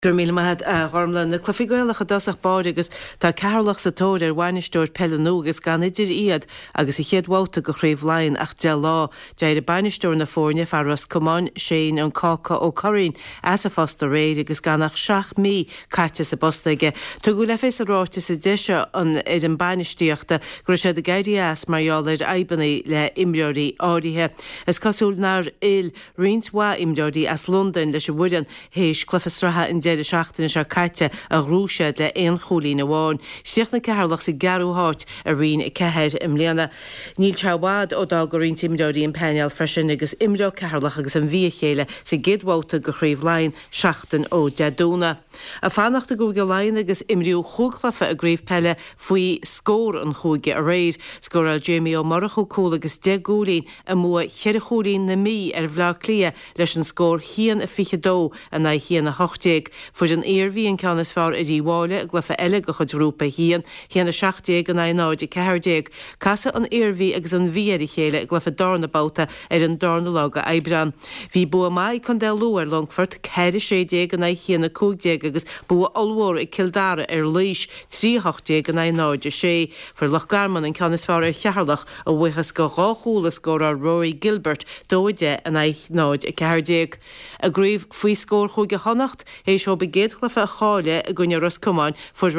Gur míle maithad gharmla na clufiigéalacha dosach báid agus tá cearlach sa tóir bhainisteir pelanúgus gan idir iad agus I chéadhháta go chraobh lainn ach de lá deir a bainisteir na fórne fear Ros Cumáin Shane an Cácha ó Coirín as a fosta réid agus ganach 7,000 caite sa bostaige. Tá go le fés a ráte sa deise an bainisteoachta gur sé de gaiirí as marall ar aibannaí le imreoirí áirithe. Is cosúil nar rionshá imreoirí as London leis a bhuidan héis clufastratha in de seachtain se caite a rúse le éon cholí na bháin. Siach na cearlach sa garúthart a rion I cehéir im léana. Níl tehád ó dá go rion imreoirí an peneal freisin agus imreo cearlach agus an bhí chéile sa gidhháta go chraobh lainn seachtain ó deadúna. A fannachta go go lainn agus imriú chúglafa a gréibh pelle faoi scór an chúige a réir. Scóráil Jamie ó Marachó cúla agus de gúlín a mua cheirechúlín na mí ar bhlá clia leis an scór hían a fiche dó a na hían a 80. Fuid an éirhí an ceannas fearr a díháile a glufa eile go chud rúpa hían a 60 an 90 40. Casa an éirhí agus an bhíar I chéile a glufa darna báta ar an darna lága Aibran. Bhí bua mai chun de luar Longford 40 an 50 agus bua olmhór I Kildare ar líis 380 an 90 for Lochgarman an ceannas fearr ar chearlach a bhuichas go ráchúla scór ar Rory Gilbert 2 an 90 40. A gríomh faoi scór chuige honacht éis seo begéadglafa a cháile a gúine Ros Cumáin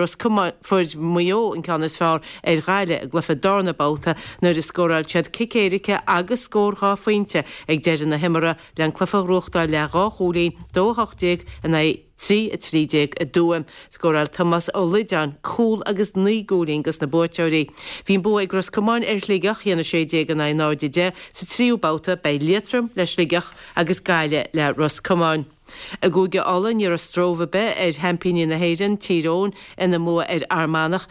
fuair muo an ceannas fearr ar ghaile a glufa darna báta nuair is scóráil tead cicéirice agus scórá faointe ag deidir na himara le an clufa ruachta le ráchúlín 280 an 330 a dúam. Scóráil Thomas ó Lidan cúl agus nígúlín gus na bóiteirí. Bhín bu ag Ros Cumáin ar ligach chéanna 60 an 90 sa tríú báta bei Leitrim leis ligach agus gaile le Ros Cumáin. A gúige álan ar a strófa be ar hempíní na héireann Tyrone ina mua ar Armánach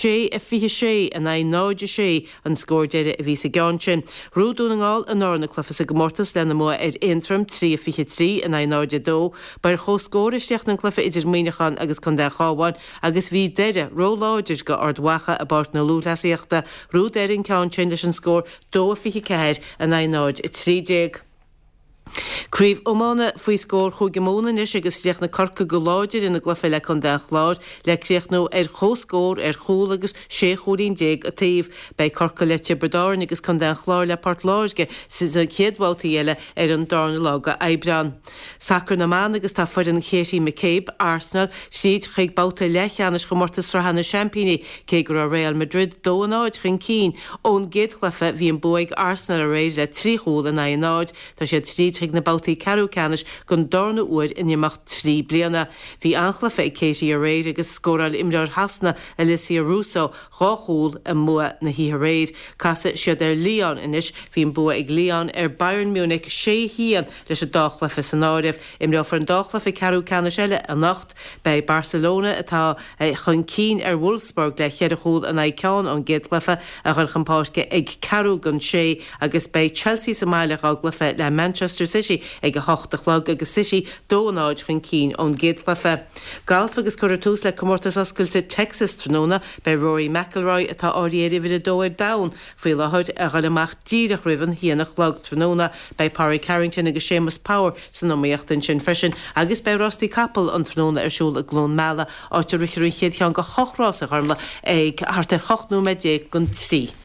56 an 90 an scór deire a bhí sa gceantin. Rúdúnaáil an ána clufas a gomórtas le na mua ar Intrim 353 an 92 bar chóscóir isteach na clufa idir míinechan agus chun de cháháin agus bhí deire róláidir go ardhacha a bart na lúthlasíochta rúd ar an ceantin leis an scór 254 an 90 Críomh ómána faoi scór chuige mónanis agus teach na corca go láidir ina glufa le chun deach láir le creach nó ar chóscór ar chúl agus 6 a taobh bei corca le Tiberdáin agus chun deach láir le Port Láirge sa chéadhvátaí eile ar an darna lága Aibran. Sacr na man agus tá fuir an Katie McCabe Arsenal siad chuig báta lecheannis go mórtas rahanna champíní cé gur a Real Madrid dó an áid chun cín ón géadglafa bhí an buig Arsenal a réid le 3 chúl an áid tá siad tríd na bátaí carú canis gon darna uair in imeach 3 bliana. Bhí anglafa ag Katie a réid agus scóráil imreoir hasna Alicia Russo ráchúl a mua na híthe réid. Casa siad ar Lyon inis bhín bua ag Lyon ar Bayern Munich 6 hían leis a dáchlafa san áirih. Imreoir an dáchlafa carú canis eile a nacht bei Barcelona atá chun cín ar Wolfsburg le cheirechúl an ceann an géadglafa a chun champáisce ag carú gon 6 agus bei Chelsea sa maiile áglafa le Manchester City ag a 8 agus City dónáid chun cín ón géadglafa. Galf agus chuir tús le comórtas oscailte Texas tróna bei Rory McIlroy atá áiríir a dóir dain faoi lehuid a ghallamach díreach rivan híanach lag tróna bei Parry Carrington agus Seamus Power san nóíochttain sin freisin agus bei Rusty Capel an tróna ar siúl a glón meala áitir richir chéad chean go chochrás a gharmla ag hartar 8 gon 3.